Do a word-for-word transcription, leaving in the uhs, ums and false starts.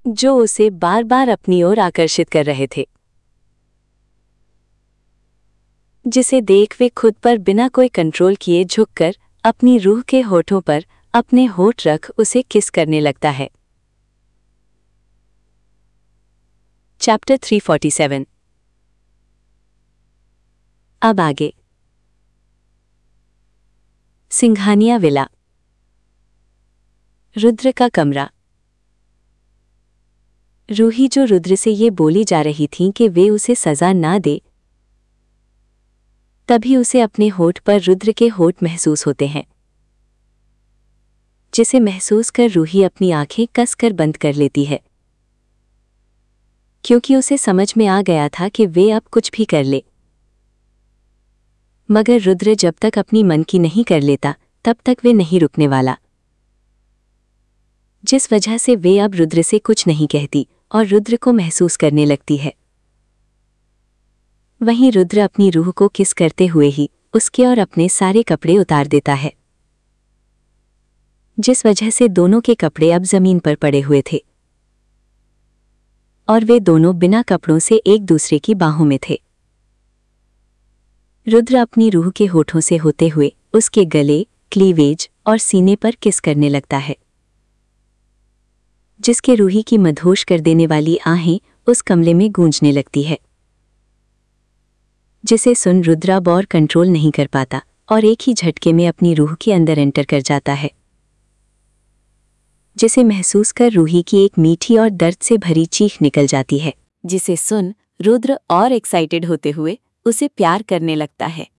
जो उसे बार बार अपनी ओर आकर्षित कर रहे थे, जिसे देख वे खुद पर बिना कोई कंट्रोल किए झुककर अपनी रूह के होठों पर अपने होठ रख उसे किस करने लगता है। चैप्टर तीन सौ सैंतालीस। अब आगे। सिंघानिया विला। रुद्र का कमरा। रूही जो रुद्र से ये बोली जा रही थी कि वे उसे सजा ना दे, तभी उसे अपने होठ पर रुद्र के होठ महसूस होते हैं, जिसे महसूस कर रूही अपनी आंखें कसकर बंद कर लेती है, क्योंकि उसे समझ में आ गया था कि वे अब कुछ भी कर ले, मगर रुद्र जब तक अपनी मन की नहीं कर लेता तब तक वे नहीं रुकने वाला, जिस वजह से वे अब रुद्र से कुछ नहीं कहती और रुद्र को महसूस करने लगती है। वहीं रुद्र अपनी रूह को किस करते हुए ही उसके और अपने सारे कपड़े उतार देता है, जिस वजह से दोनों के कपड़े अब जमीन पर पड़े हुए थे और वे दोनों बिना कपड़ों से एक दूसरे की बाहों में थे। रुद्र अपनी रूह के होठों से होते हुए उसके गले, क्लीवेज और सीने पर किस करने लगता है, जिसके रूही की मदहोश कर देने वाली आहें उस कमरे में गूंजने लगती है, जिसे सुन रुद्र अब और कंट्रोल नहीं कर पाता और एक ही झटके में अपनी रूह के अंदर एंटर कर जाता है, जिसे महसूस कर रूही की एक मीठी और दर्द से भरी चीख निकल जाती है, जिसे सुन रुद्र और एक्साइटेड होते हुए उसे प्यार करने लगता है।